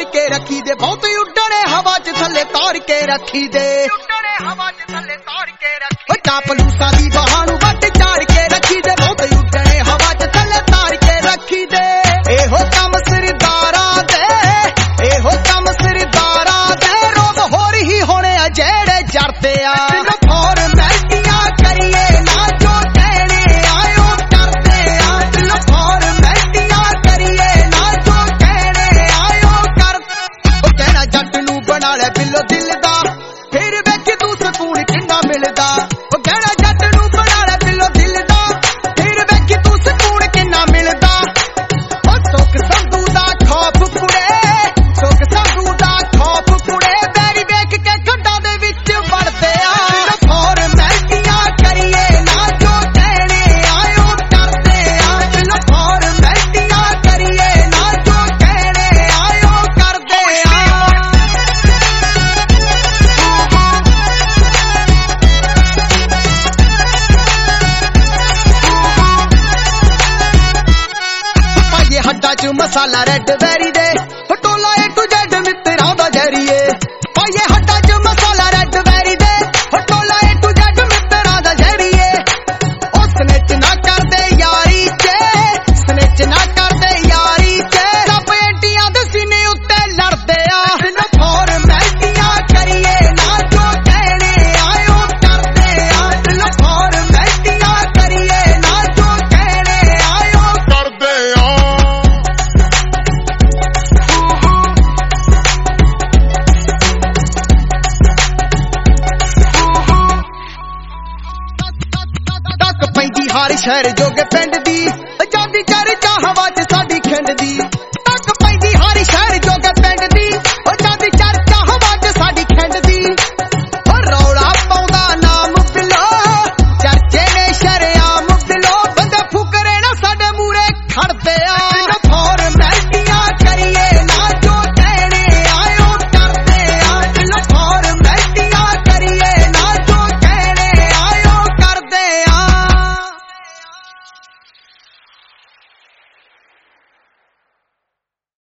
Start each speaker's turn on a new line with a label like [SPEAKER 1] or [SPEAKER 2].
[SPEAKER 1] ਕੇ ਰੱਖੀ ਦੇ, ਬਹੁਤ ਉੱਡਣੇ ਹਵਾ 'ਚ ਥੱਲੇ ਤਾਰ ਕੇ ਰੱਖੀ ਦੇ, ਚਾਪਲੂਸਾਂ ਦੀ ਬਾਹਾਂ ਨੂੰ ਵੱਟ ਚਾੜ ਕੇ ਰੱਖੀ ਦੇ, ਬਹੁਤ ਉੱਡਣੇ ਹਵਾ 'ਚ ਥੱਲੇ ਤਾਰ ਕੇ ਰੱਖੀ ਦੇ। ਇਹੋ ਕੰਮ ਸਰਦਾਰਾਂ ਦੇ, ਇਹੋ ਕੰਮ ਸਰਦਾਰਾਂ ਦੇ, ਰੋਜ਼ ਹੋਰ ਹੀ ਹੋਣੇ ਆ ਜਿਹੜੇ ਜਰਦੇ ਆ। ਫਾਰਮੈਲਟੀਆਂ ਕਰੀਏ ਨਾ ਜੋ ਕਹਿਣੇ ਆਇਓ ਕਰਦੇ ਆ, ਫਾਰਮੈਲਟੀਆਂ ਕਰੀਏ ਨਾ ਜੋ ਕਹਿਣੇ ਆਇਓ ਕਰ। ਉਹ ਕਹਿਣਾ ਜੱਟ ਨੂੰ ਬਣਾ ਲੈ ਬਿੱਲੋ ਦਿਲ ਦਾ, ਫਿਰ ਵੇਖ ਤੂੰ ਸਕੂਨ ਕਿੰਨਾ ਮਿਲਦਾ। ਉਹ ਕਹਿਣਾ ਜੱਟ ਨੂੰ ਬਣਾ ਲੈ ਬਿੱਲੋ ਦਿਲ ਦਾ, ਫਿਰ ਵੇਖ ਤੂੰ ਸਕੂਨ ਕਿੰਨਾ ਮਿਲਦਾ। ਉਹ ਸੁੱਖ ਸੰਧੂ ਦਾ ਖੌਫ ਕੁੜੇ, ਸੁੱਖ ਸੰਧੂ ਦਾ ਖੌਫ ਕੁੜੇ, ਬੈਰੀ ਵੇਖ ਕੇ ਖੱਡਾਂ ਦੇ ਵਿੱਚ ਵੜਦੇ ਆ। ਫਾਰਮੈਲਟੀਆਂ ਕਰੀਏ ਨਾ ਜੋ ਕਹਿਣੇ ਆਇਓ ਕਰਦੇ ਆ, ਫਾਰਮੈਲਟੀਆਂ ਕਰੀਏ ਨਾ ਜੋ ਕਹਿਣੇ ਆਇਓ ਕਰਦੇ ਆ। ਪਾਈਏ ਹੱਡਾਂ 'ਚ ਮਸਾਲਾ ਰੈੱਡ ਵੈਰੀ ਦੇ, ਟੋਲਾ A to Z ਮਿੱਤਰਾਂ ਦਾ ਜਰੀਏ। ਪਾਈਏ ਹੱਡਾਂ 'ਚ ਮਸਾਲਾ ਰੈੱਡ ਵੈਰੀ ਦੇ, ਟੋਲਾ A to Z ਮਿੱਤਰਾਂ ਦਾ ਜਰੀਏ। ਉਹ ਸਨਿਚ ਨਾ ਕਰਦੇ ਯਾਰੀ 'ਚ, ਸਨਿਚ ਨਾ ਕਰਦੇ ਯਾਰੀ 'ਚ, ਰੱਬ ਐਂਟੀਆਂ ਦੇ ਸੀਨੇ ਉੱਤੇ ਲੜਦੇ ਆ। ਫਾਰਮੈਲਟੀਆਂ ਕਰੀਏ ਨਾ ਜੋ ਕਹਿਣੇ ਆਇਓ ਕਰਦੇ ਆ, ਫਾਰਮੈਲਟੀਆਂ ਕਰੀਏ ਨਾ ਜੋ ਕਹਿਣੇ ਆਇਓ ਕਰਦੇ ਆ। ਟੱਕ ਪੈਂਦੀ ਹਰ ਸ਼ਹਿਰ ਜੋਗੇ ਪਿੰਡ ਦੀ, ਜਾਂਦੀ ਚਰਚਾ ਹਵਾ